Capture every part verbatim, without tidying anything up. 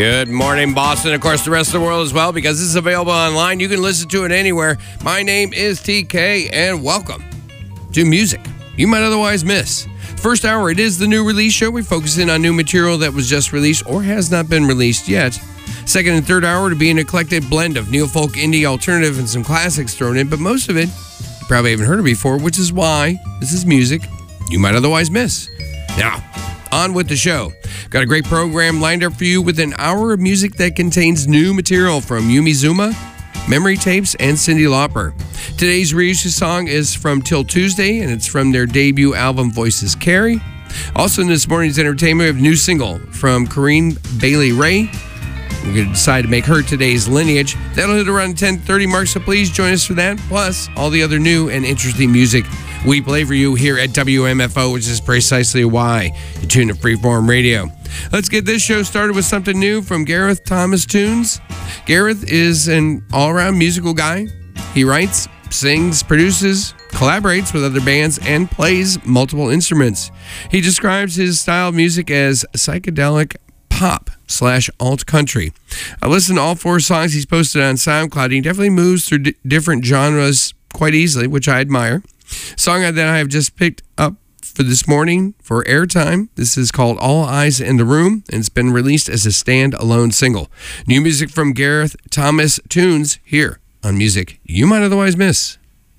Good morning, Boston. Of course, the rest of the world as well, because this is available online. You can listen to it anywhere. My name is T K, and welcome to Music You Might Otherwise Miss. First hour, it is the new release show. We focus in on new material that was just released or has not been released yet. Second and third hour to be an eclectic blend of neo folk, indie, alternative, and some classics thrown in, but most of it you probably haven't heard it before, which is why this is music you might otherwise miss. Now, on with the show. Got a great program lined up for you with an hour of music that contains new material from Yumi Zuma, Memory Tapes, and Cyndi Lauper. Today's reissue song is from Till Tuesday, and it's from their debut album, Voices Carry. Also in this morning's entertainment, we have a new single from Corinne Bailey Rae. We're going to decide to make her today's Lineage. That'll hit around ten thirty mark, so please join us for that. Plus, all the other new and interesting music we play for you here at W M F O, which is precisely why you tune to Freeform Radio. Let's get this show started with something new from Gareth Thomas Tunes. Gareth is an all-around musical guy. He writes, sings, produces, collaborates with other bands, and plays multiple instruments. He describes his style of music as psychedelic pop slash alt country. I listened to all four songs he's posted on SoundCloud. He definitely moves through d- different genres quite easily, which I admire. Song that I have just picked up for this morning for airtime. This is called All Eyes in the Room, and it's been released as a stand-alone single. New music from Gareth Thomas Tunes here on Music You Might Otherwise Miss.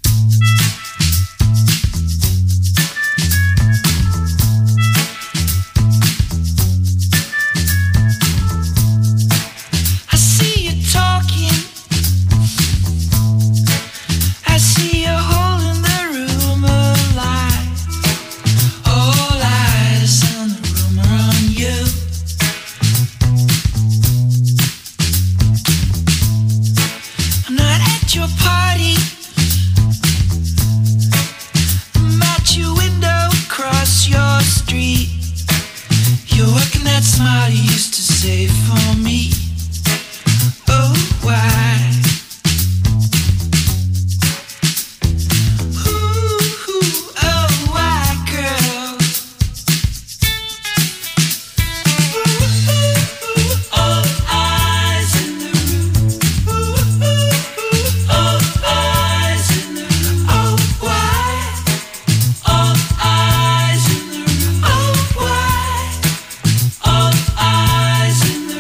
Smile you used to say for me. Oh, why? Ooh, oh, why, girl? Ooh, all eyes in the room. Ooh, all eyes in the room. Oh, why? All eyes in the room. Oh, why? All eyes in the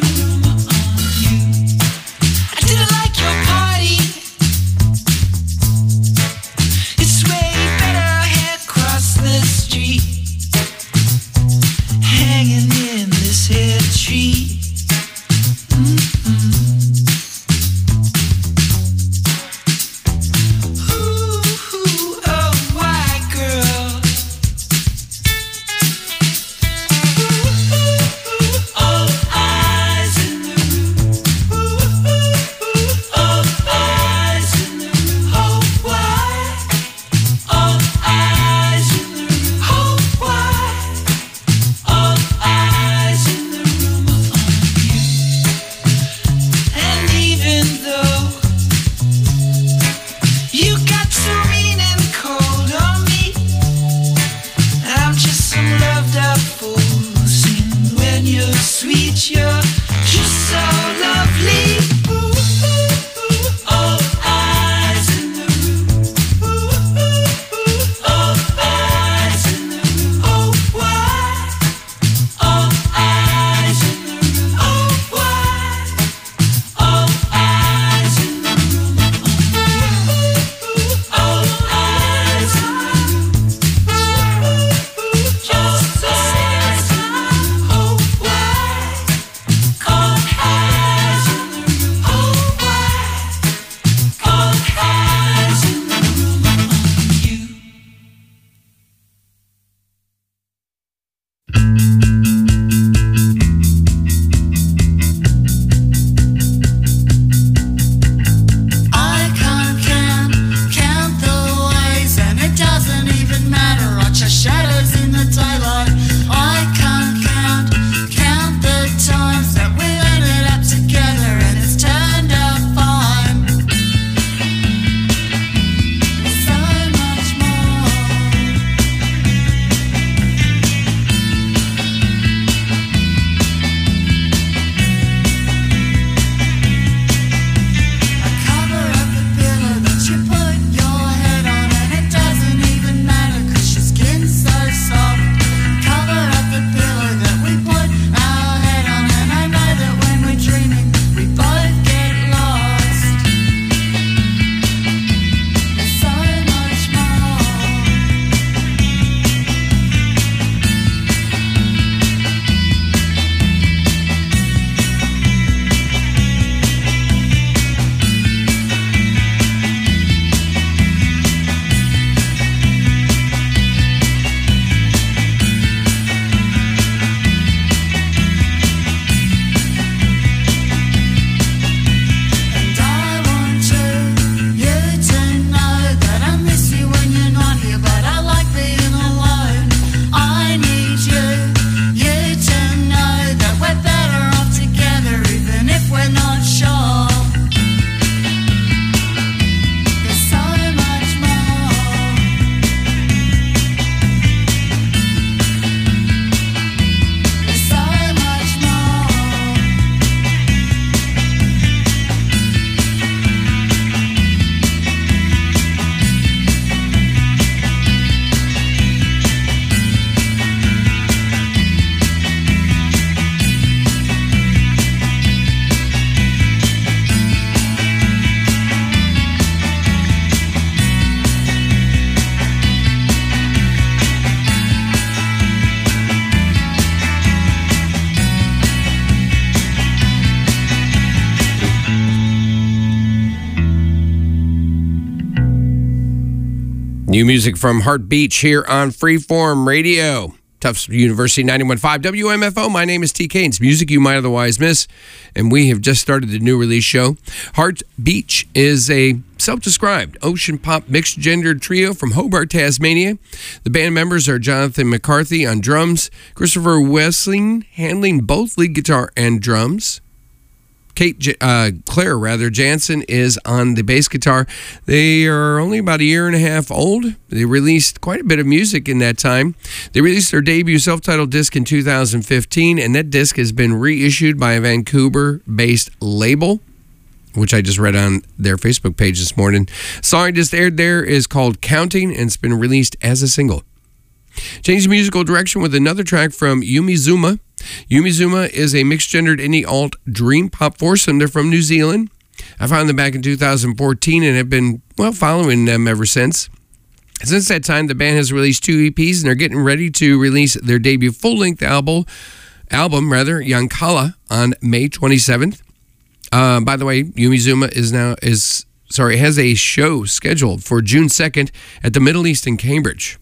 New music from Heart Beach here on Freeform Radio. Tufts University ninety-one point five W M F O. My name is T K, and it's music you might otherwise miss. And we have just started the new release show. Heart Beach is a self-described ocean pop mixed gender trio from Hobart, Tasmania. The band members are Jonathan McCarthy on drums, Christopher Wessling handling both lead guitar and drums. Kate, uh, Claire rather, Jansen is on the bass guitar. They are only about a year and a half old. They released quite a bit of music in that time. They released their debut self-titled disc in two thousand fifteen, and that disc has been reissued by a Vancouver-based label, which I just read on their Facebook page this morning. Song I just aired there is called Counting, and it's been released as a single. Change musical direction with another track from Yumi Zuma. Yumi Zuma is a mixed-gendered indie alt dream pop foursome. They're from New Zealand. I found them back in two thousand fourteen and have been, well, following them ever since. Since that time, the band has released two E Ps, and they're getting ready to release their debut full-length album, album rather, Yankala, on May twenty-seventh. Uh, by the way, Yumi Zuma is now is sorry has a show scheduled for June second at the Middle East in Cambridge.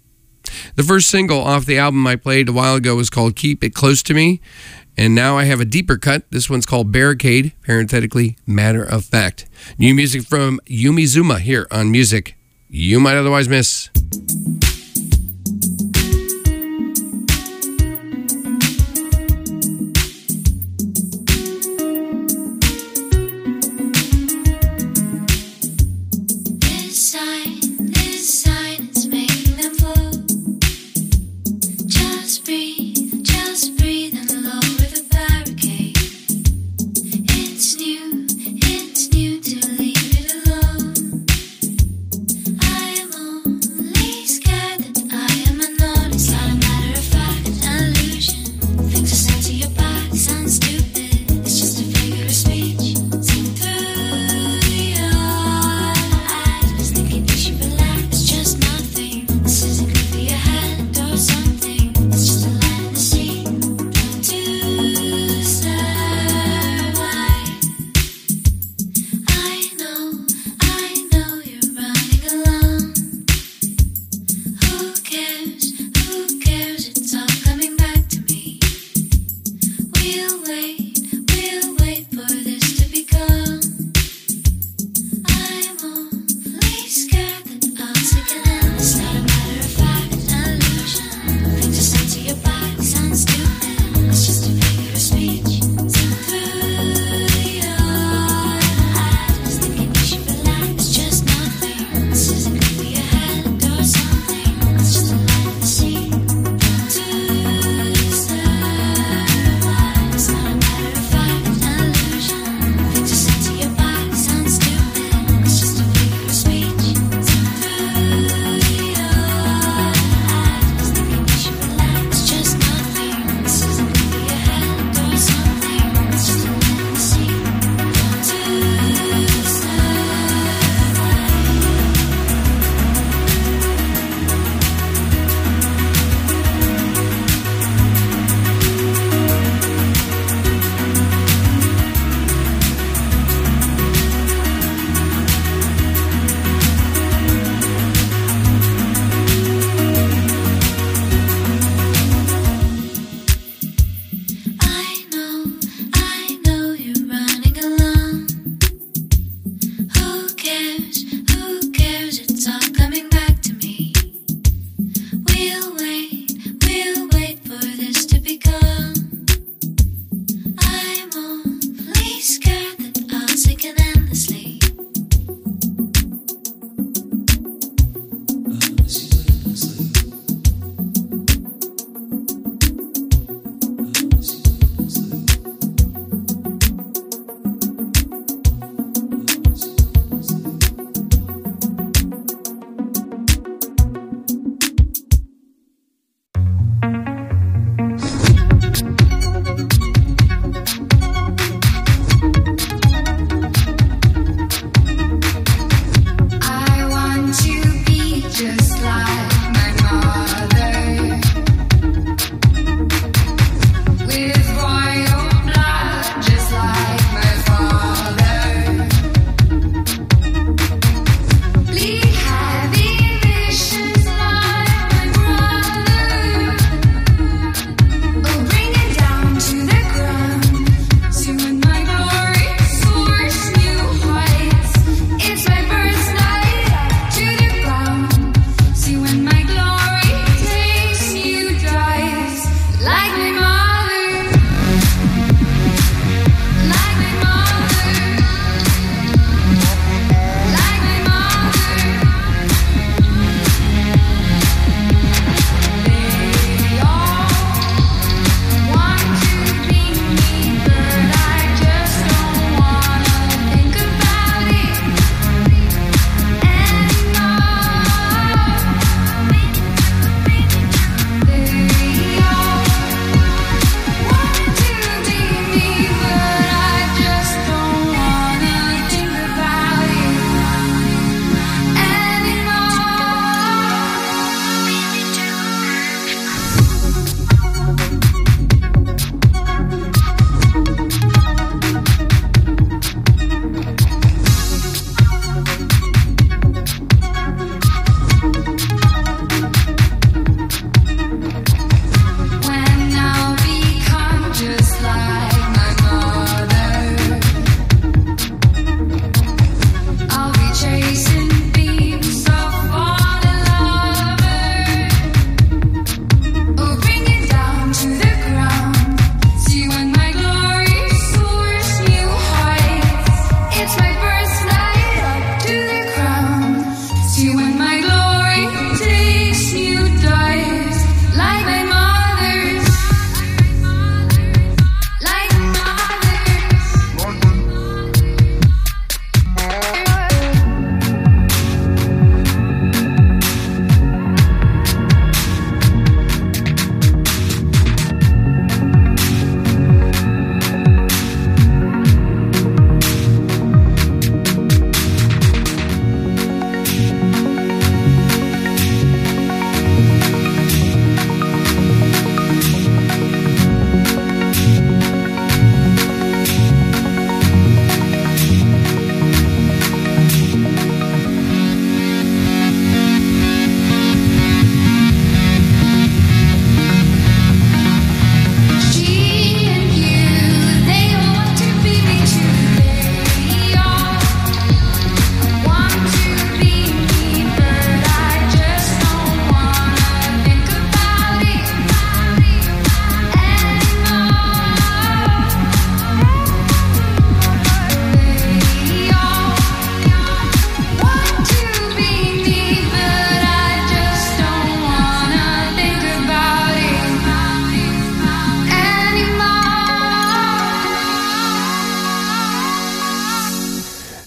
The first single off the album I played a while ago was called Keep It Close to Me, and now I have a deeper cut. This one's called Barricade, parenthetically, Matter of Fact. New music from Yumi Zuma here on Music You Might Otherwise Miss. Scared.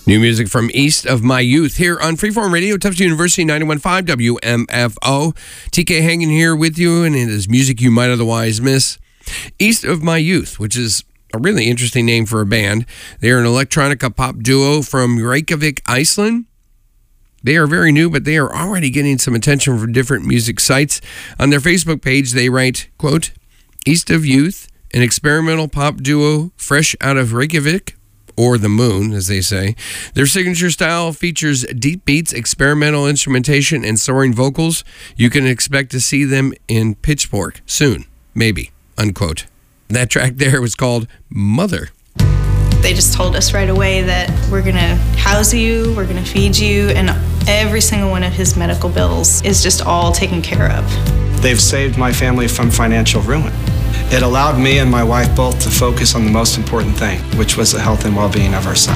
New music from East of My Youth here on Freeform Radio, Tufts University ninety-one point five W M F O. T K hanging here with you, and it is music you might otherwise miss. East of My Youth, which is a really interesting name for a band. They are an electronica pop duo from Reykjavik, Iceland. They are very new, but they are already getting some attention from different music sites. On their Facebook page, they write, quote, East of Youth, an experimental pop duo fresh out of Reykjavik, or the moon, as they say. Their signature style features deep beats, experimental instrumentation, and soaring vocals. You can expect to see them in Pitchfork soon, maybe, unquote. That track there was called Mother. They just told us right away that we're going to house you, we're going to feed you, and every single one of his medical bills is just all taken care of. They've saved my family from financial ruin. It allowed me and my wife both to focus on the most important thing, which was the health and well-being of our son.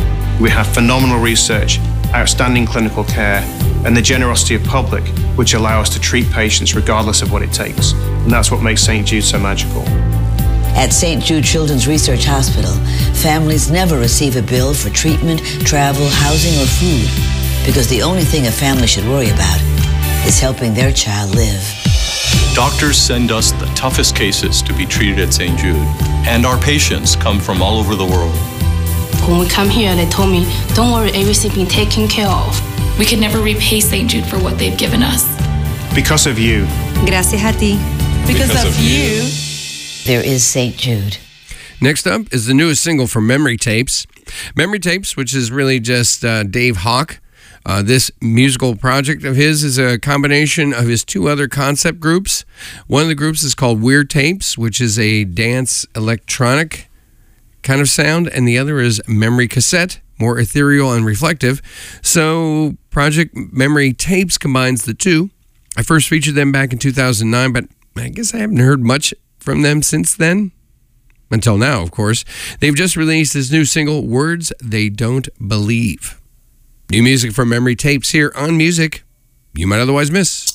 We have phenomenal research, outstanding clinical care, and the generosity of public, which allow us to treat patients regardless of what it takes. And that's what makes Saint Jude so magical. At Saint Jude Children's Research Hospital, families never receive a bill for treatment, travel, housing, or food, because the only thing a family should worry about is helping their child live. Doctors send us the toughest cases to be treated at Saint Jude, and our patients come from all over the world. When we come here, they told me, don't worry, everything's been taken care of. We could never repay Saint Jude for what they've given us. Because of you. Gracias a ti. Because, because of, of you. you. There is Saint Jude. Next up is the newest single from Memory Tapes. Memory Tapes, which is really just uh, Dave Hawk. Uh, this musical project of his is a combination of his two other concept groups. One of the groups is called Weird Tapes, which is a dance electronic kind of sound, and the other is Memory Cassette, more ethereal and reflective. So Project Memory Tapes combines the two. I first featured them back in two thousand nine, but I guess I haven't heard much from them since then. Until now, of course. They've just released this new single, Words They Don't Believe. New music from Memory Tapes here on Music You Might Otherwise Miss.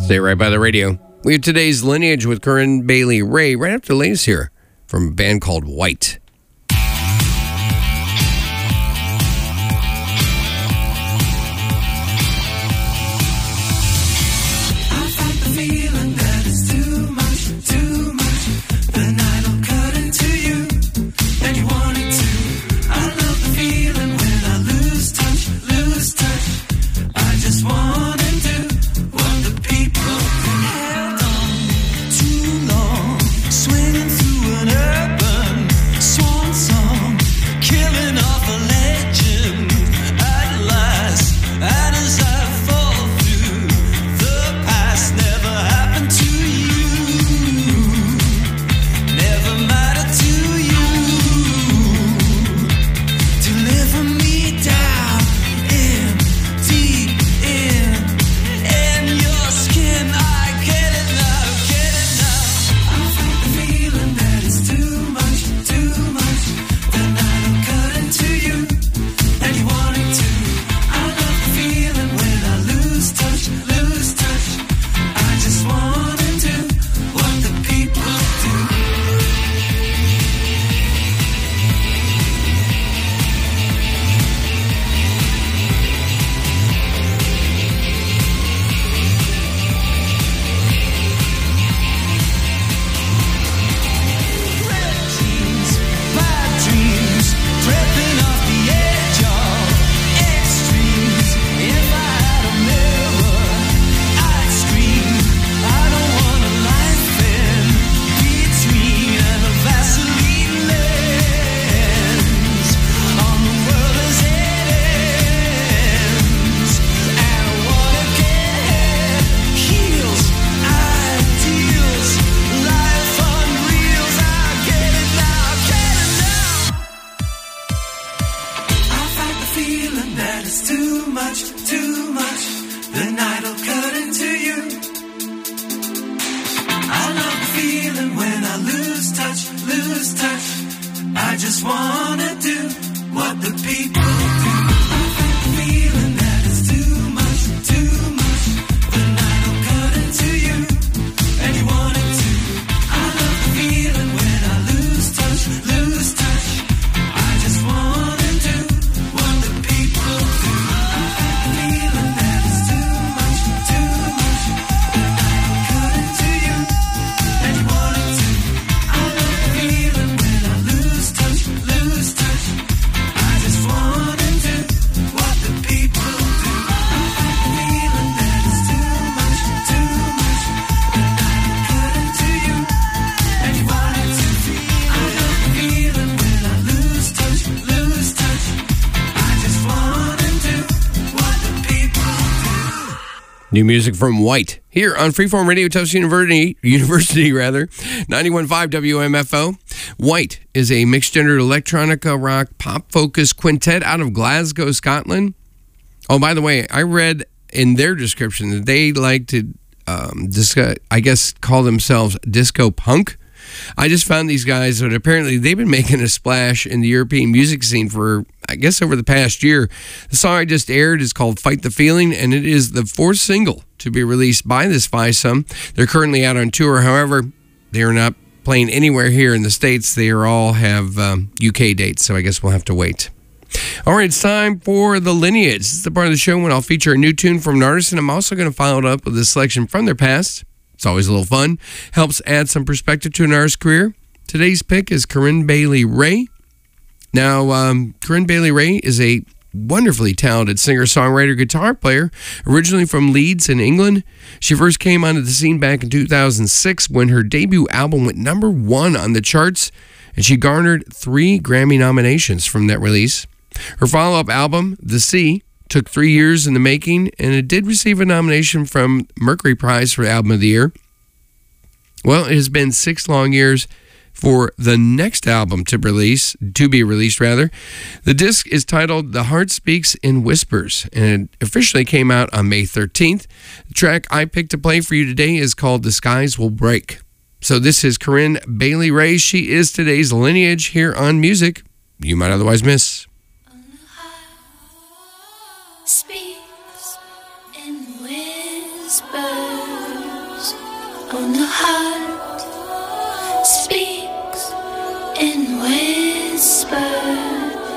Stay right by the radio. We have today's Lineage with Corinne Bailey Rae right after the latest here from a band called White. New music from White here on Freeform Radio, Tufts University, University rather, ninety-one point five W M F O. White is a mixed-gender electronica rock pop-focused quintet out of Glasgow, Scotland. Oh, by the way, I read in their description that they like to, um, discuss, I guess, call themselves disco punk. I just found these guys that apparently they've been making a splash in the European music scene for, I guess, over the past year. The song I just aired is called Fight the Feeling, and it is the fourth single to be released by this fivesome. They're currently out on tour. However, they are not playing anywhere here in the States. They are all have um, U K dates, so I guess we'll have to wait. All right, it's time for The Lineage. This is the part of the show when I'll feature a new tune from an artist, and I'm also going to follow it up with a selection from their past. It's always a little fun. Helps add some perspective to an artist's career. Today's pick is Corinne Bailey Rae. Now, um, Corinne Bailey Rae is a wonderfully talented singer-songwriter, guitar player, originally from Leeds in England. She first came onto the scene back in two thousand six when her debut album went number one on the charts, and she garnered three Grammy nominations from that release. Her follow-up album, The Sea, took three years in the making, and it did receive a nomination from Mercury Prize for Album of the Year. Well, it has been six long years for the next album to release, to be released rather. The disc is titled The Heart Speaks in Whispers, and it officially came out on May thirteenth. The track I picked to play for you today is called The Skies Will Break. So this is Corinne Bailey Rae. She is today's Lineage here on Music You Might Otherwise Miss. Speaks in whispers. on the heart speaks in whispers.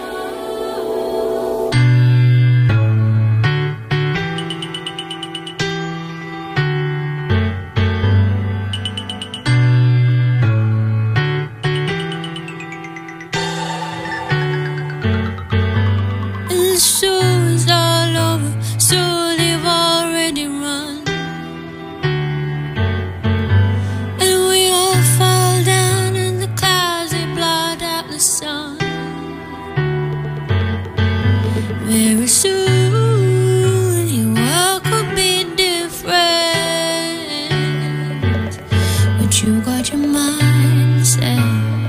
Very soon your world could be different, but you got your mind set.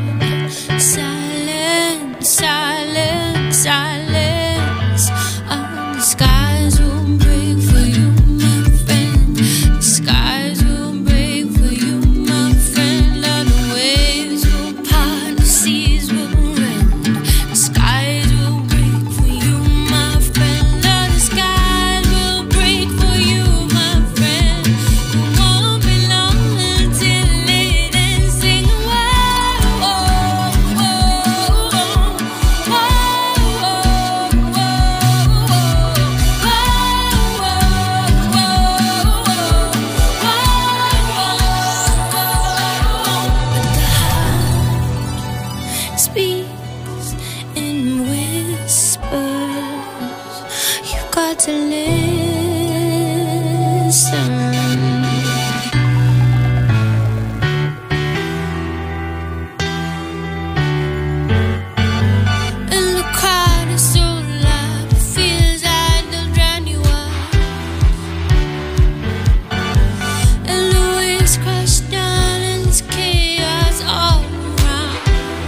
Silence, silence, silence. And the skies will break for you, my friend. The skies will break for you, my friend. All the waves will part, the seas will rend. The skies will break for you, my friend. All the skies will break for you, my friend. It won't be long until it ends. Sing whoa, whoa, whoa, whoa, whoa, speaks in whispers. You got to listen. And the crowd is so loud, it feels like they'll drown you out. And the waves crash down and there's chaos all around.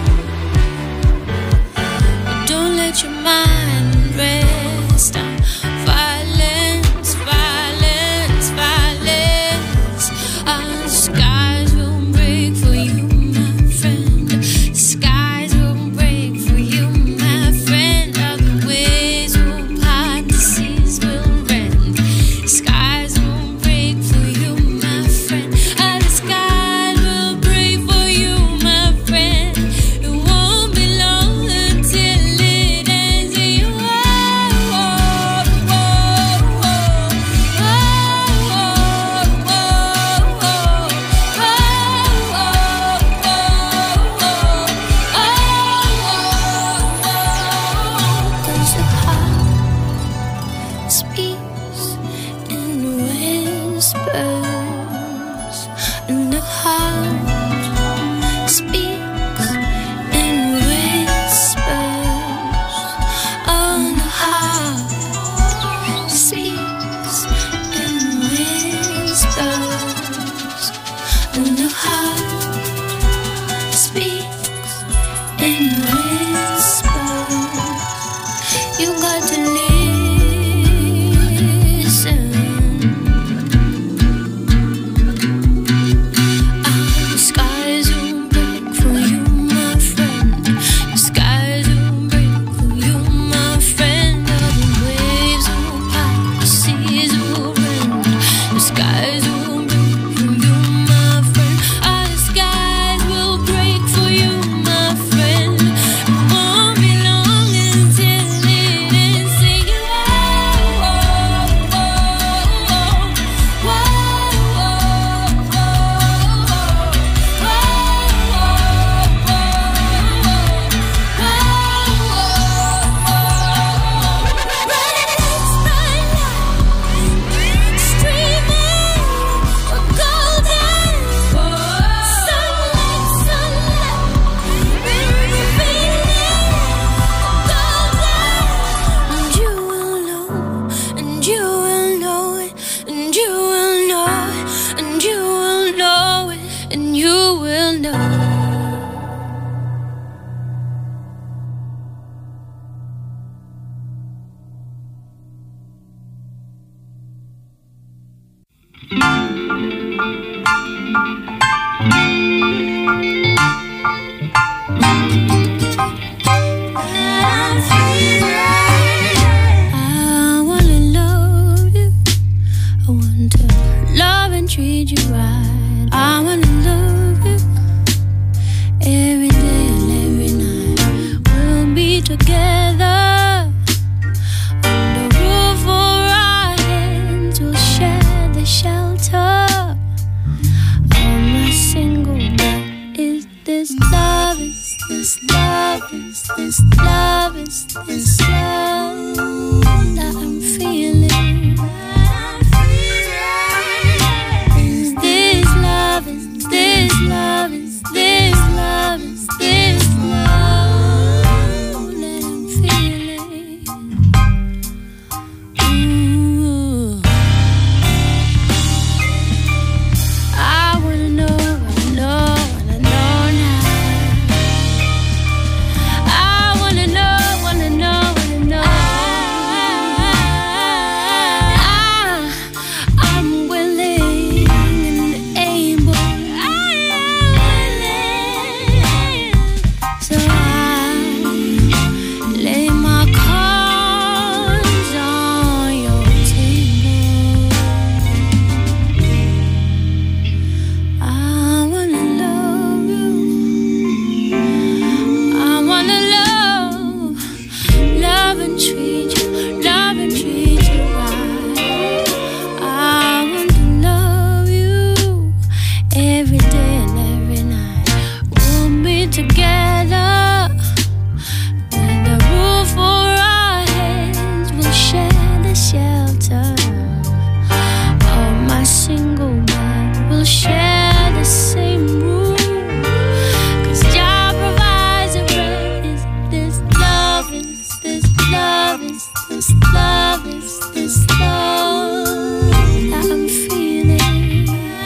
But don't let your mind rest on violence, violence, violence. And the skies will break for you, my friend. The skies will break for you, my friend. All the waves will part, the seas will rend. The skies will break for you, my friend. All the skies will break for you, my friend. It won't be long until it ends. And you whoa, whoa, whoa, whoa, whoa, cause the heart speaks in whispers, and the heart speaks in whispers, and the heart speaks in whispers, and the heart speaks in whispers. You got to listen. And the skies will break for you, my friend. The skies will break for you, my friend. All the waves will part, the seas will rend. The skies will break for you, my friend. All the skies will break for you, my friend. It won't be long until it ends. Sing it whoa, whoa, whoa, whoa, and you will know, and you will know it, and you will know it, and you will know it, and you will know. I wanna love you. I want to love and treat you right. this love, is this love that I'm feeling? Is this love, is this love, is this love, is this love that I'm feeling? Ooh. I wanna know, wanna know, wanna know now. I wanna know, wanna know, wanna know. I, I'm willing and able. I am willing. So I lay my cards on your table. I wanna love you. I wanna love, love and treat you, love and treat you right. I want to love you every day and every night. We'll be together with a roof over our heads. We'll share the shelter of my single bed. We'll share the same room. 'Cause Jah provides a bread. Is this love? Is this love? Is this love? Is this love that I'm feeling?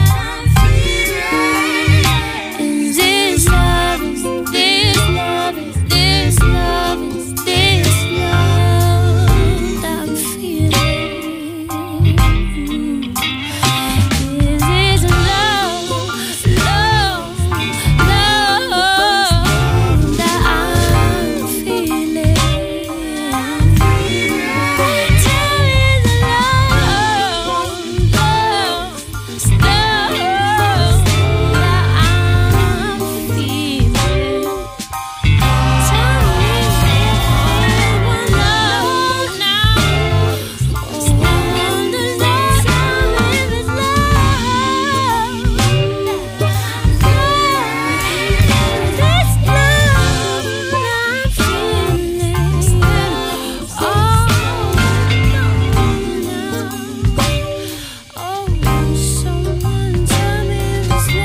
Is this love? Is this love? Is this love? Is this love that I'm feeling? Is this love, love, love that I'm feeling? Tell me the love, love, this love that I'm feeling. Tell me I want love now. Oh, I want the love, tell me this love, this love I'm feeling. Oh, oh, someone tell me this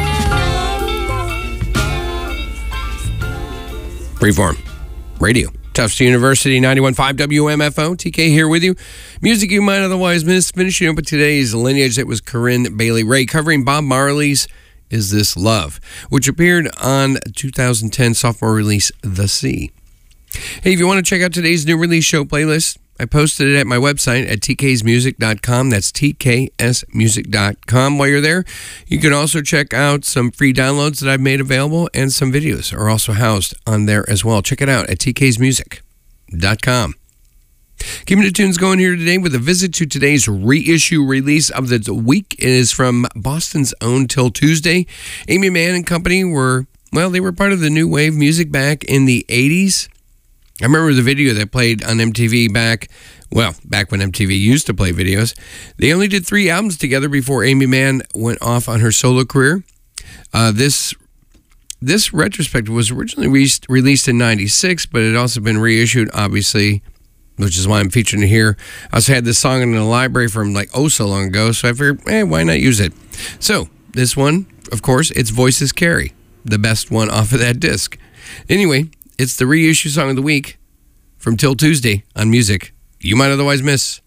love. Freeform Radio. Tufts University, ninety-one point five W M F O. T K here with you. Music you might otherwise miss. Finishing up with today's Lineage. That was Corinne Bailey Rae covering Bob Marley's Is This Love, which appeared on two thousand ten sophomore release The Sea. Hey, if you want to check out today's new release show playlist, I posted it at my website at t k s music dot com. That's t k s music dot com. While you're there, you can also check out some free downloads that I've made available, and some videos are also housed on there as well. Check it out at t k s music dot com. Keeping the tunes going here today with a visit to today's reissue release of the week. It is from Boston's own Till Tuesday. Amy Mann and company were, well, they were part of the new wave music back in the eighties. I remember the video that played on M T V back, well, back when M T V used to play videos. They only did three albums together before Amy Mann went off on her solo career. Uh, this this retrospective was originally re- released in ninety-six, but it had also been reissued, obviously, which is why I'm featuring it here. I also had this song in the library from like oh so long ago, so I figured, eh, why not use it? So, this one, of course, it's Voices Carry, the best one off of that disc. Anyway, it's the reissue song of the week from Till Tuesday on Music You Might Otherwise Miss.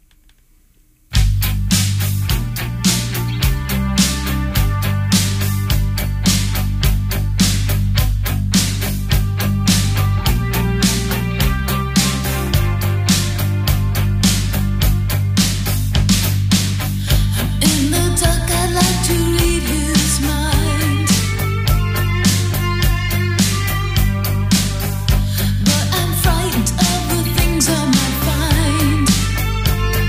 In the dark, I'd like to read his mind, but I'm frightened of the things I might find.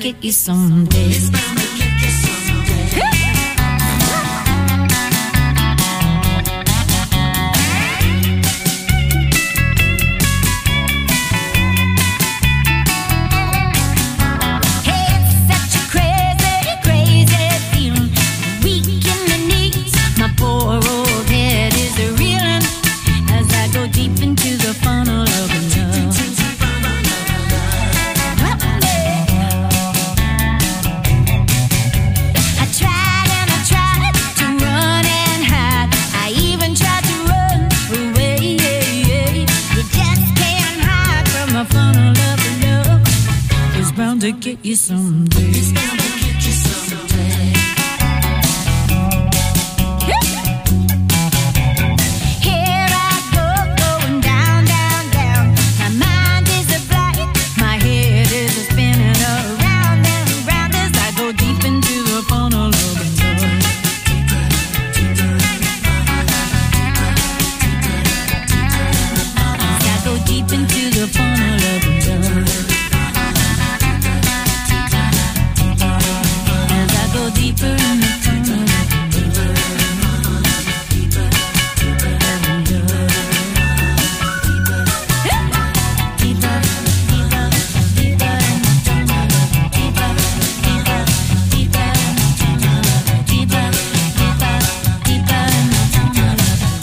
get you someday. It's bound to get you someday. Hey, it's such a crazy, crazy feeling. Weak in the knees, my poor old head is reeling as I go deep into the funnel of love. To get you someday. It's bound to get you someday. Here I go, going down, down, down. My mind is a blank, my head is a spinning around and around as I go deep into the funnel of love. As I go deep into the funnel of love. Deeper in the tunnel, deeper, deeper, deeper, deeper, deeper in the tunnel, deeper, deeper, deeper in the tunnel, deeper, deeper, deeper in the tunnel.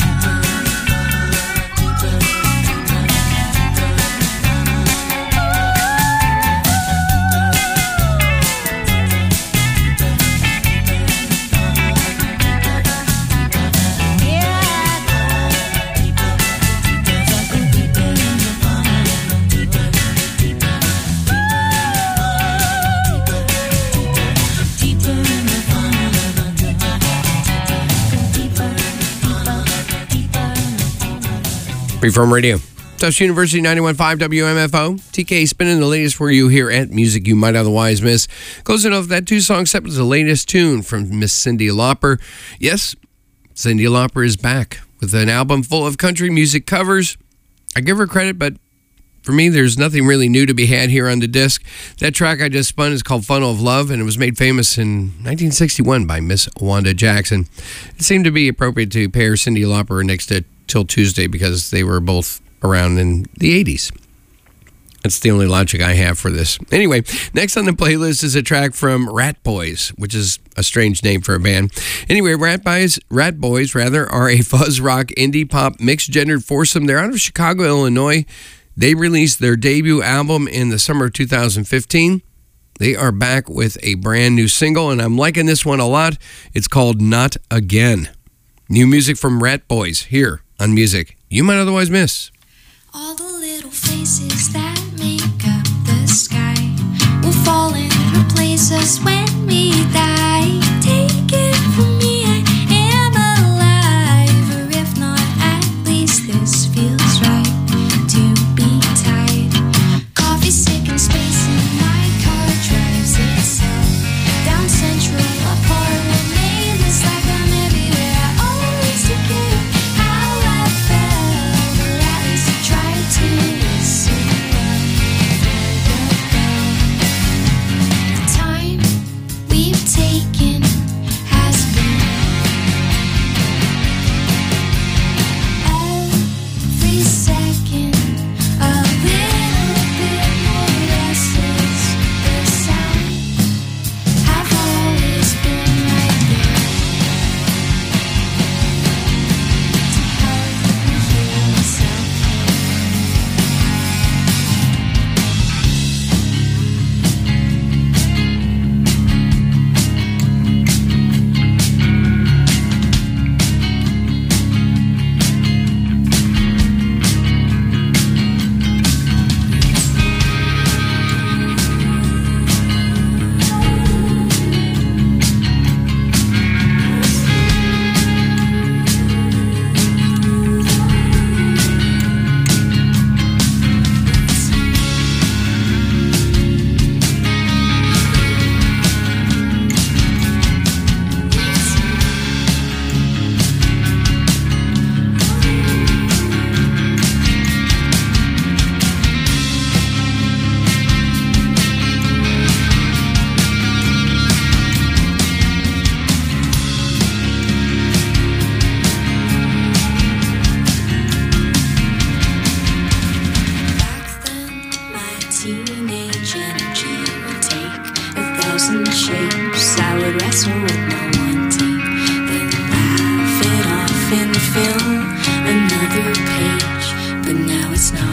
Freeform Radio. Tufts University ninety-one point five W M F O. T K spinning the latest for you here at Music You Might Otherwise Miss. Closing off that two-song set was the latest tune from Miss Cyndi Lauper. Yes, Cyndi Lauper is back with an album full of country music covers. I give her credit, but for me, there's nothing really new to be had here on the disc. That track I just spun is called Funnel of Love, and it was made famous in nineteen sixty-one by Miss Wanda Jackson. It seemed to be appropriate to pair Cyndi Lauper next to Till Tuesday because they were both around in the eighties. That's the only logic I have for this. Anyway, next on the playlist is a track from Rat Boys, which is a strange name for a band. Anyway, Rat Boys, Rat Boys rather, are a fuzz rock, indie pop, mixed-gendered foursome. They're out of Chicago, Illinois. They released their debut album in the summer of two thousand fifteen. They are back with a brand new single, and I'm liking this one a lot. It's called Not Again. New music from Rat Boys here on Music You Might Otherwise Miss. All the little faces that make up the sky will fall and replace us when we die. Take it from me, I am alive. Or if not, at least this feels right to be tied. Coffee sick and space in my car drives itself down Central apart with nameless like I'm everywhere. I always forget how I felt, or at least I try to listen well. The time we've taken. fill another page, but now it's not.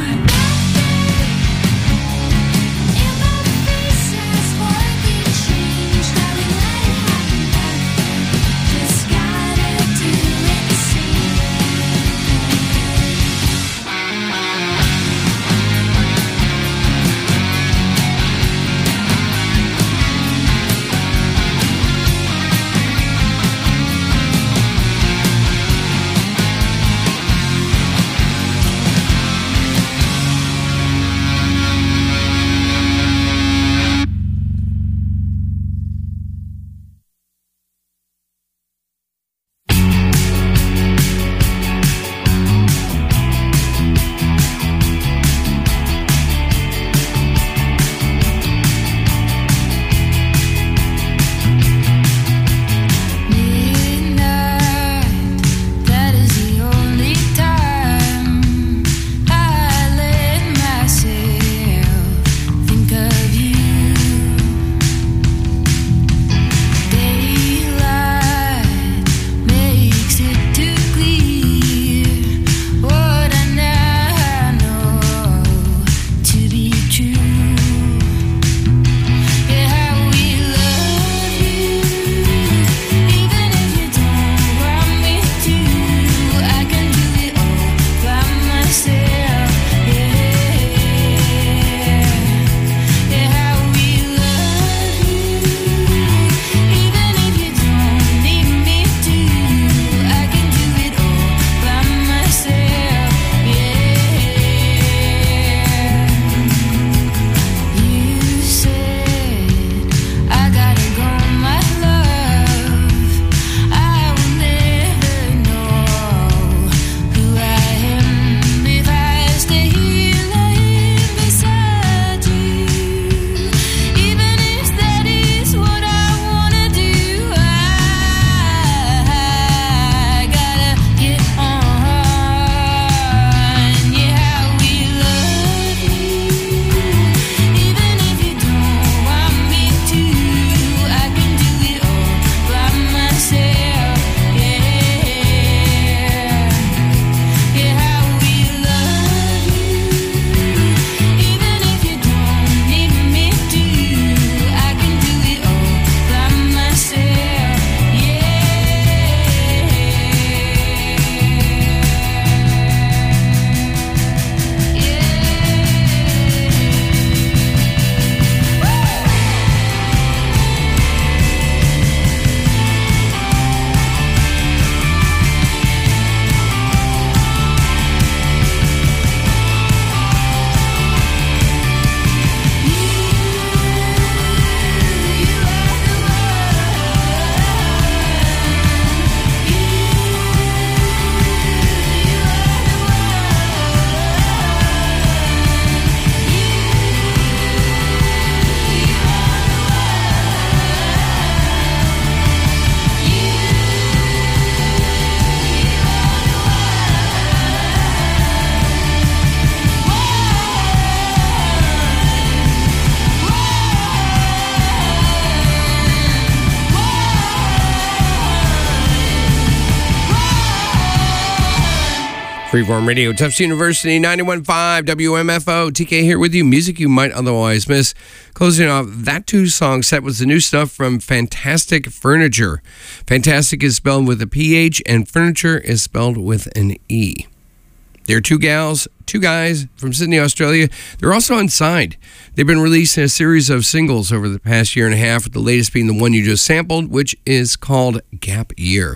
Freeform Radio, Tufts University, ninety-one point five W M F O. T K here with you. Music you might otherwise miss. Closing off that two-song set was the new stuff from Fantastic Furniture. Fantastic is spelled with a P H, and Furniture is spelled with an E. They're two gals, two guys from Sydney, Australia. They're also unsigned. They've been releasing a series of singles over the past year and a half, with the latest being the one you just sampled, which is called Gap Year.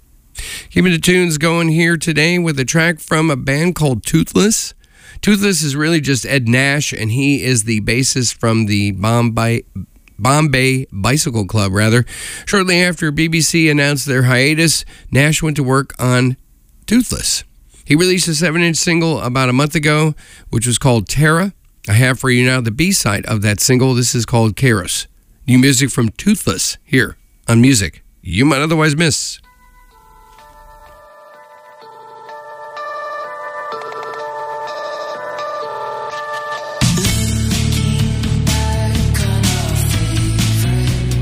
Keeping the tunes going here today with a track from a band called Toothless. Toothless is really just Ed Nash, and he is the bassist from the Bombay, Bombay Bicycle Club, rather. Shortly after B B C announced their hiatus, Nash went to work on Toothless. He released a seven-inch single about a month ago, which was called Terra. I have for you now the B-side of that single. This is called Kairos. New music from Toothless here on Music You Might Otherwise Miss.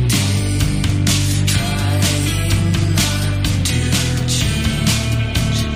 Trying not to change.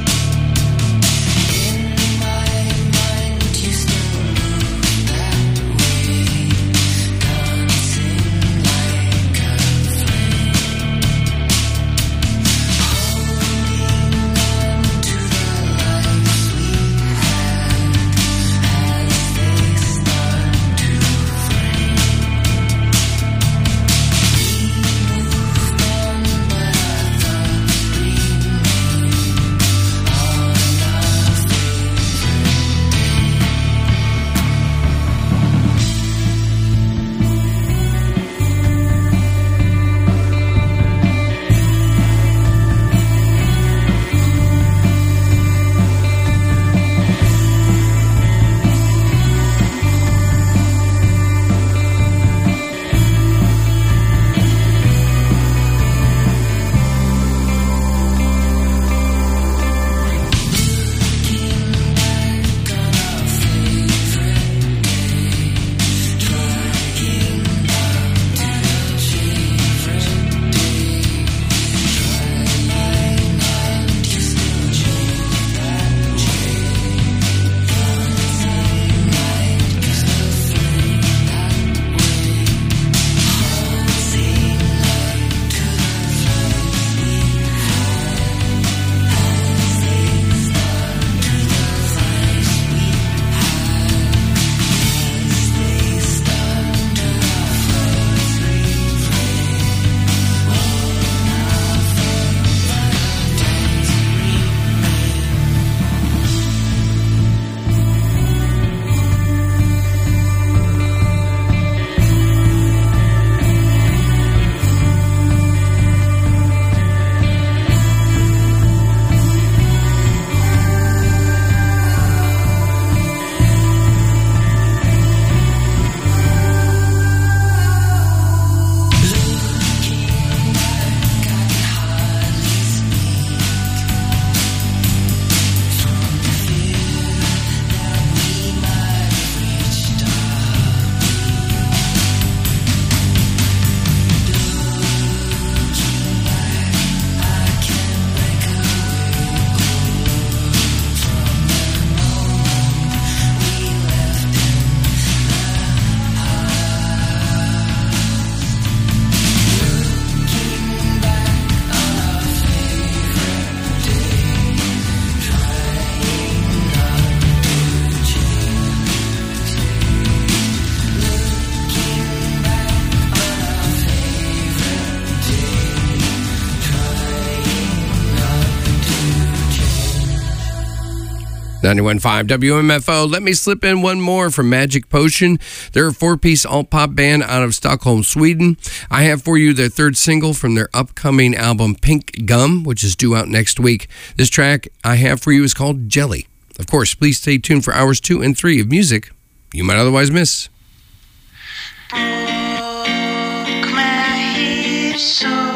ninety-one point five W M F O. Let me slip in one more from Magic Potion. They're a four-piece alt-pop band out of Stockholm, Sweden. I have for you their third single from their upcoming album, Pink Gum, which is due out next week. This track I have for you is called Jelly. Of course, please stay tuned for hours two and three of music you might otherwise miss. Broke my head so